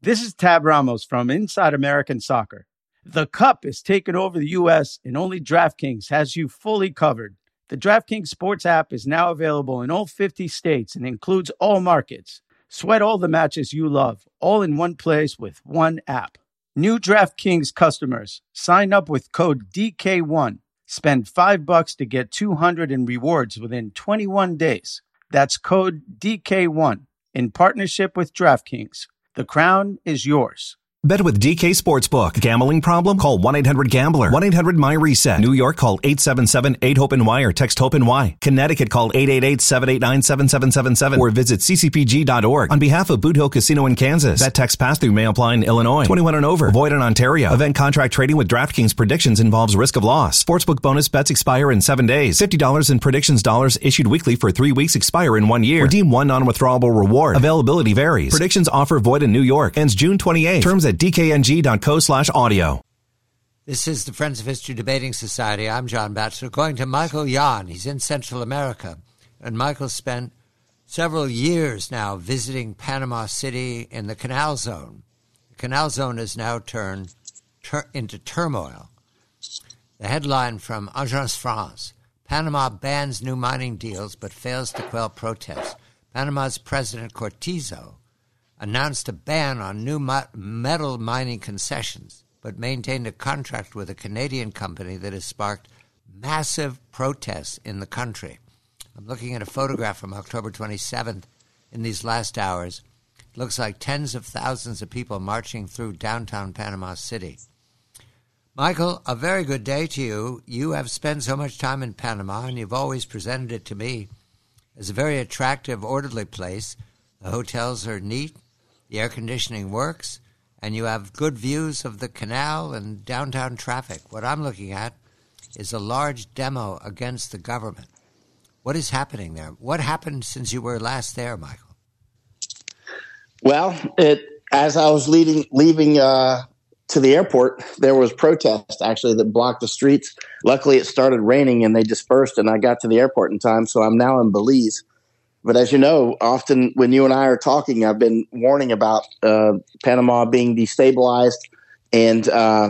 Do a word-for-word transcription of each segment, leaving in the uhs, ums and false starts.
This is Tab Ramos from Inside American Soccer. The Cup is taking over the U S and only DraftKings has you fully covered. The DraftKings Sports app is now available in all fifty states and includes all markets. Sweat all the matches you love, all in one place with one app. New DraftKings customers, sign up with code D K one. Spend five bucks to get two hundred in rewards within twenty-one days. That's code D K one in partnership with DraftKings. The crown is yours. Bet with D K Sportsbook. Gambling problem? Call one eight hundred gambler. one eight hundred M Y reset. New York, call eight seven seven eight hope N Y or text HOPE-NY. Connecticut, call eight eight eight seven eight nine seven seven seven seven or visit c c p g dot org. On behalf of Boot Hill Casino in Kansas. Bet text pass-through may apply in Illinois. twenty-one and over. Void in Ontario. Event contract trading with DraftKings predictions involves risk of loss. Sportsbook bonus bets expire in seven days. fifty dollars in predictions dollars issued weekly for three weeks expire in one year. Redeem one non-withdrawable reward. Availability varies. Predictions offer void in New York. Ends June twenty-eighth. Terms at d k n g dot co slash audio. This is the Friends of History Debating Society. I'm John Batchelor. Going to Michael Yan. He's in Central America. And Michael spent several years now visiting Panama City in the Canal Zone. The Canal Zone has now turned tur- into turmoil. The headline from Agence France: Panama bans new mining deals but fails to quell protests. Panama's President Cortizo announced a ban on new metal mining concessions, but maintained a contract with a Canadian company that has sparked massive protests in the country. I'm looking at a photograph from October twenty-seventh in these last hours. It looks like tens of thousands of people marching through downtown Panama City. Michael, a very good day to you. You have spent so much time in Panama, and you've always presented it to me as a very attractive, orderly place. The hotels are neat. The air conditioning works, and you have good views of the canal and downtown traffic. What I'm looking at is a large demo against the government. What is happening there? What happened since you were last there, Michael? Well, it as I was leading, leaving uh, to the airport, there was protest actually that blocked the streets. Luckily, it started raining and they dispersed, and I got to the airport in time, so I'm now in Belize. But as you know, often when you and I are talking, I've been warning about uh, Panama being destabilized, and, uh,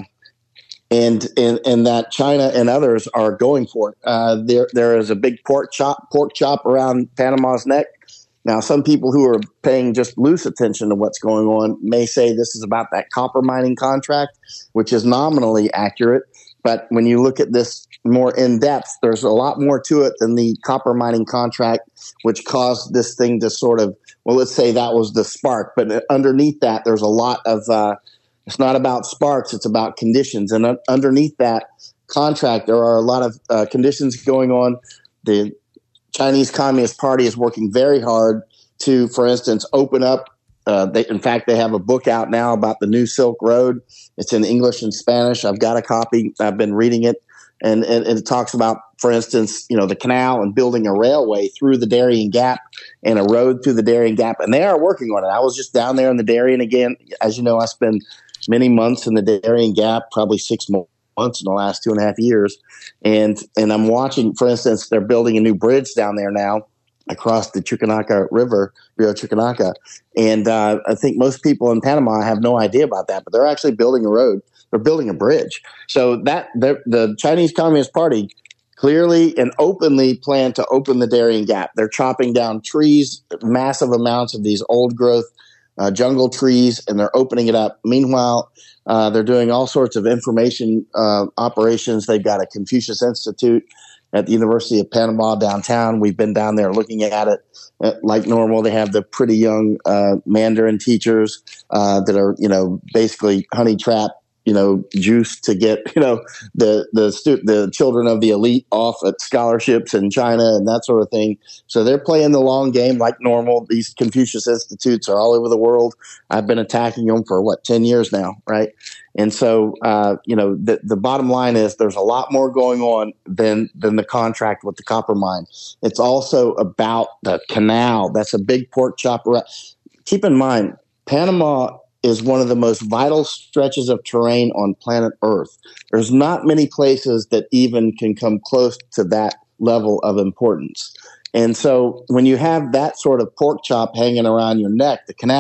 and and and that China and others are going for it. Uh, there there is a big pork chop pork chop around Panama's neck. Now, some people who are paying just loose attention to what's going on may say this is about that copper mining contract, which is nominally accurate. But when you look at this more in depth, there's a lot more to it than the copper mining contract, which caused this thing to sort of, well, let's say that was the spark. But underneath that, there's a lot of, uh, it's not about sparks, it's about conditions. And uh, underneath that contract, there are a lot of uh, conditions going on. The Chinese Communist Party is working very hard to, for instance, open up. Uh, they, in fact, they have a book out now about the new Silk Road. It's in English and Spanish. I've got a copy. I've been reading it. And, and, and it talks about, for instance, you know, the canal and building a railway through the Darien Gap and a road through the Darien Gap. And they are working on it. I was just down there in the Darien again. As you know, I spent many months in the Darien Gap, probably six months in the last two and a half years. And, and I'm watching, for instance, they're building a new bridge down there now across the Chuquinaca River, Rio Chuquinaca. And uh, I think most people in Panama have no idea about that, but they're actually building a road. They're building a bridge. So that the Chinese Communist Party clearly and openly plan to open the Darien Gap. They're chopping down trees, massive amounts of these old growth uh, jungle trees, and they're opening it up. Meanwhile, uh, they're doing all sorts of information uh, operations. They've got a Confucius Institute at the University of Panama downtown. We've been down there looking at it. Uh, like normal, they have the pretty young uh, Mandarin teachers uh, that are, you know, basically honey trap, you know, juice to get, you know, the the stu- the children of the elite off at scholarships in China and that sort of thing. So they're playing the long game like normal. These Confucius Institutes are all over the world. I've been attacking them for, what, ten years now, right? And so, uh, you know, the, the bottom line is there's a lot more going on than than the contract with the copper mine. It's also about the canal. That's a big pork chop. Keep in mind, Panama is one of the most vital stretches of terrain on planet Earth. There's not many places that even can come close to that level of importance. And so when you have that sort of pork chop hanging around your neck, the canal,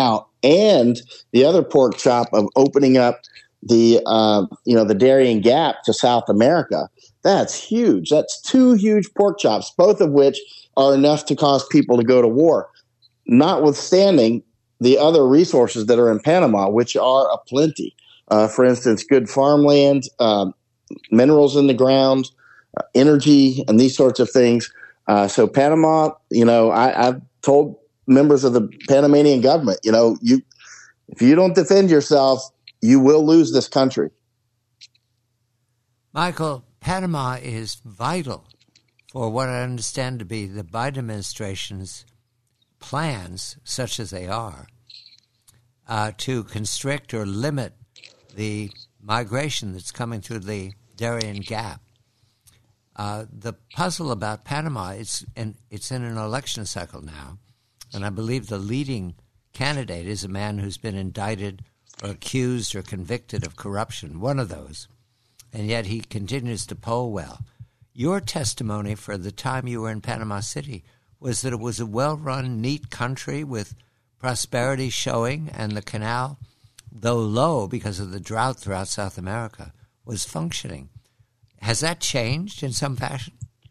and the other pork chop of opening up the uh, you know the Darien Gap to South America. That's huge. That's two huge pork chops, both of which are enough to cause people to go to war, notwithstanding the other resources that are in Panama, which are aplenty. Uh, for instance, good farmland, uh, minerals in the ground, uh, energy, and these sorts of things. Uh, so Panama, you know, I, I've told members of the Panamanian government, you know, you if you don't defend yourself, you will lose this country. Michael, Panama is vital for what I understand to be the Biden administration's plans, such as they are, uh, to constrict or limit the migration that's coming through the Darien Gap. Uh, the puzzle about Panama, it's in, it's in an election cycle now, and I believe the leading candidate is a man who's been indicted or accused or convicted of corruption, one of those, and yet he continues to poll well. Your testimony for the time you were in Panama City was that it was a well-run, neat country with prosperity showing, and the canal, though low because of the drought throughout South America, was functioning. Has that changed in some fashion?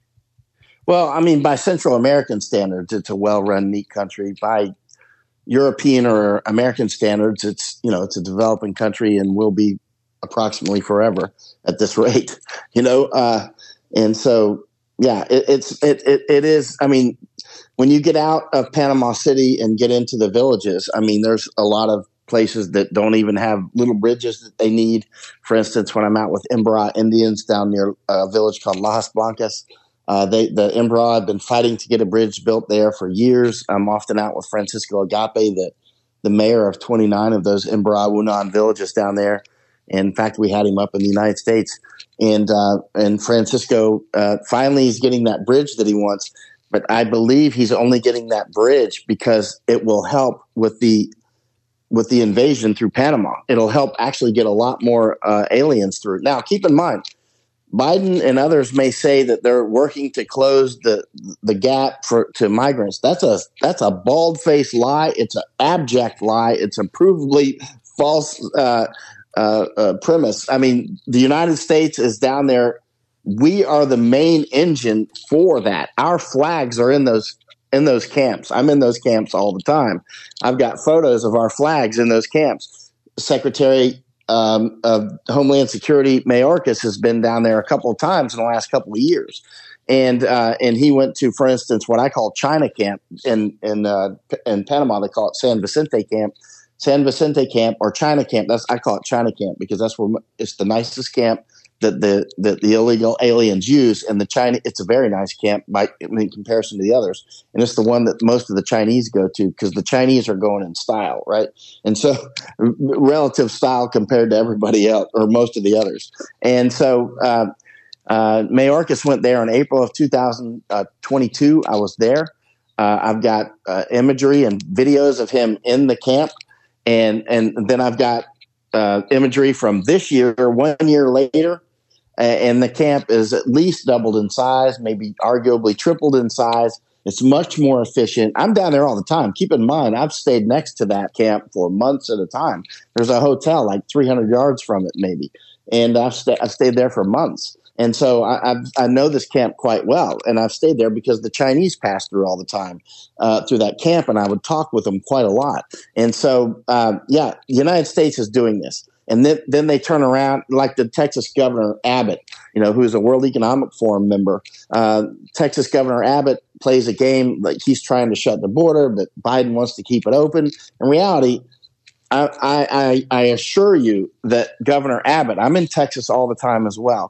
Well, I mean, by Central American standards, it's a well-run, neat country. By European or American standards, it's, you know, it's a developing country and will be approximately forever at this rate, you know? Uh, and so, yeah, it, it's, it, it, it is, I mean, when you get out of Panama City and get into the villages, I mean, there's a lot of places that don't even have little bridges that they need. For instance, when I'm out with Imbra Indians down near a village called Lajas Blancas, uh, they, the Imbra have been fighting to get a bridge built there for years. I'm often out with Francisco Agape, the, the mayor of twenty-nine of those Imbra Wunan villages down there. In fact, we had him up in the United States. And, uh, and Francisco uh, finally is getting that bridge that he wants. But I believe he's only getting that bridge because it will help with the with the invasion through Panama. It'll help actually get a lot more uh, aliens through. Now, keep in mind, Biden and others may say that they're working to close the the gap for to migrants. That's a that's a bald-faced lie. It's an abject lie. It's a provably false uh, uh, uh, premise. I mean, the United States is down there. We are the main engine for that. Our flags are in those in those camps. I'm in those camps all the time. I've got photos of our flags in those camps. Secretary um, of Homeland Security Mayorkas has been down there a couple of times in the last couple of years. And uh, and he went to, for instance, what I call China Camp in in uh, in Panama. They call it San Vicente Camp, San Vicente Camp or China Camp. That's I call it China Camp because that's where it's the nicest camp that the that the illegal aliens use. And the China, it's a very nice camp by in comparison to the others, and it's the one that most of the Chinese go to because the Chinese are going in style, right? And so relative style compared to everybody else or most of the others. And so. Uh, Uh, Mayorkas went there in April of two thousand twenty-two. I was there. Uh, I've got uh, imagery and videos of him in the camp. And, and then I've got uh, imagery from this year, one year later. Uh, and the camp is at least doubled in size, maybe arguably tripled in size. It's much more efficient. I'm down there all the time. Keep in mind, I've stayed next to that camp for months at a time. There's a hotel like three hundred yards from it, maybe. And I've, sta- I've stayed there for months. And so I, I've, I know this camp quite well, and I've stayed there because the Chinese pass through all the time uh, through that camp, and I would talk with them quite a lot. And so, uh, yeah, the United States is doing this. And then, then they turn around, like the Texas Governor Abbott, you know, who's a World Economic Forum member. Uh, Texas Governor Abbott plays a game like he's trying to shut the border, but Biden wants to keep it open. In reality, I, I, I assure you that Governor Abbott, I'm in Texas all the time as well,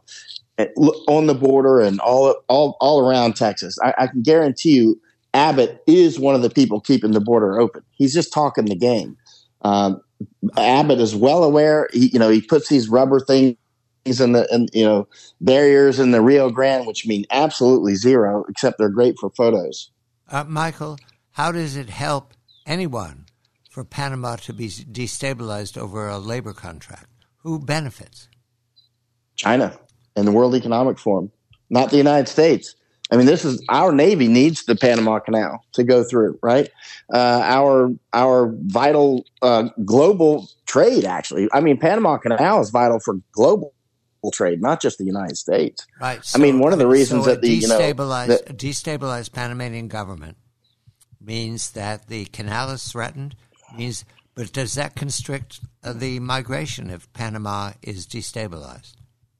on the border and all all all around Texas. I, I can guarantee you Abbott is one of the people keeping the border open. He's just talking the game. Um, Abbott is well aware. He, you know, he puts these rubber things in the in, you know barriers in the Rio Grande, which mean absolutely zero, except they're great for photos. Uh, Michael, how does it help anyone for Panama to be destabilized over a labor contract? Who benefits? China. And the World Economic Forum, not the United States. I mean, this is our Navy needs the Panama Canal to go through, right? Uh, our our vital uh, global trade, actually. I mean, Panama Canal is vital for global trade, not just the United States. Right. So, I mean, one of the reasons so that the you know destabilized, that, destabilized Panamanian government means that the canal is threatened. Means, but does that constrict uh, the migration if Panama is destabilized?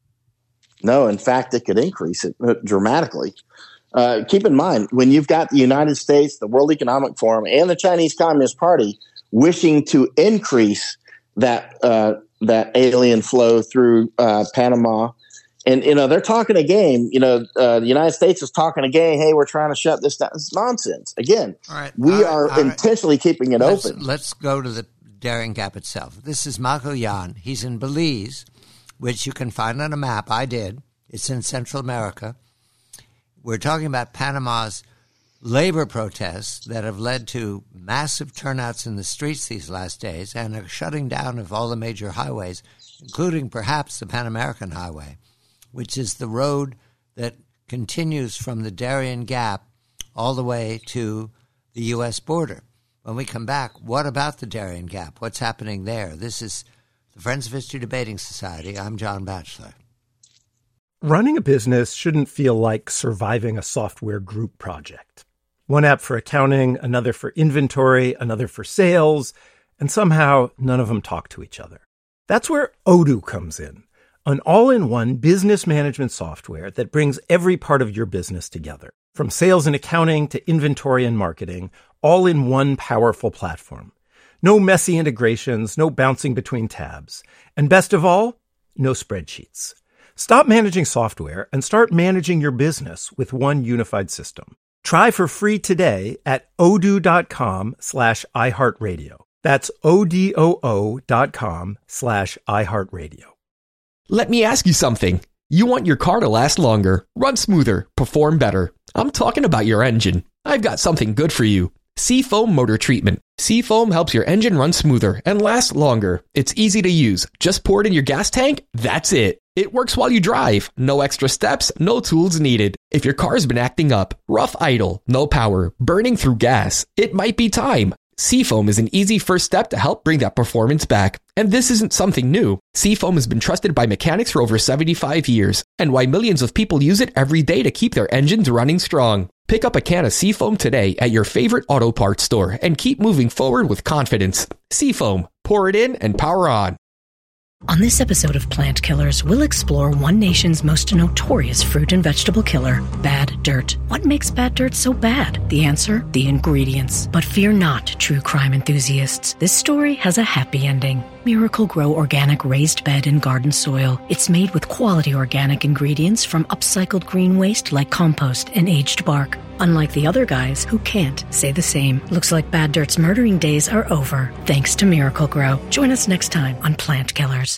No, in fact, it could increase it dramatically. Uh, keep in mind, when you've got the United States, the World Economic Forum, and the Chinese Communist Party wishing to increase that uh, that alien flow through uh, Panama, and you know they're talking a game. You know, uh, the United States is talking a game. Hey, we're trying to shut this down. It's nonsense. Again, all right, we all are right, intentionally right. keeping it let's, open. Let's go to the Darien Gap itself. This is Michael Yan. He's in Belize, which you can find on a map. I did. It's in Central America. We're talking about Panama's labor protests that have led to massive turnouts in the streets these last days and a shutting down of all the major highways, including perhaps the Pan American Highway, which is the road that continues from the Darien Gap all the way to the U S border. When we come back, what about the Darien Gap? What's happening there? This is the Friends of History Debating Society. I'm John Batchelor. Running a business shouldn't feel like surviving a software group project. One app for accounting, another for inventory, another for sales, and somehow none of them talk to each other. That's where Odoo comes in, an all-in-one business management software that brings every part of your business together, from sales and accounting to inventory and marketing, all in one powerful platform. No messy integrations, no bouncing between tabs, and best of all, no spreadsheets. Stop managing software and start managing your business with one unified system. Try for free today at odoo.com slash iHeartRadio. That's O-D-O-O dot com slash iHeartRadio. Let me ask you something. You want your car to last longer, run smoother, perform better. I'm talking about your engine. I've got something good for you. Seafoam Motor Treatment. Seafoam helps your engine run smoother and last longer. It's easy to use. Just pour it in your gas tank. That's it. It works while you drive. No extra steps, no tools needed. If your car's been acting up, rough idle, no power, burning through gas, it might be time. Seafoam is an easy first step to help bring that performance back. And this isn't something new. Seafoam has been trusted by mechanics for over seventy-five years, and why millions of people use it every day to keep their engines running strong. Pick up a can of Seafoam today at your favorite auto parts store and keep moving forward with confidence. Seafoam. Pour it in and power on. On this episode of Plant Killers, we'll explore one nation's most notorious fruit and vegetable killer, bad dirt. What makes bad dirt so bad? The answer? The ingredients. But fear not, true crime enthusiasts. This story has a happy ending. Miracle-Gro Organic Raised Bed and Garden Soil. It's made with quality organic ingredients from upcycled green waste like compost and aged bark. Unlike the other guys who can't say the same. Looks like Bad Dirt's murdering days are over, thanks to Miracle-Gro. Join us next time on Plant Killers.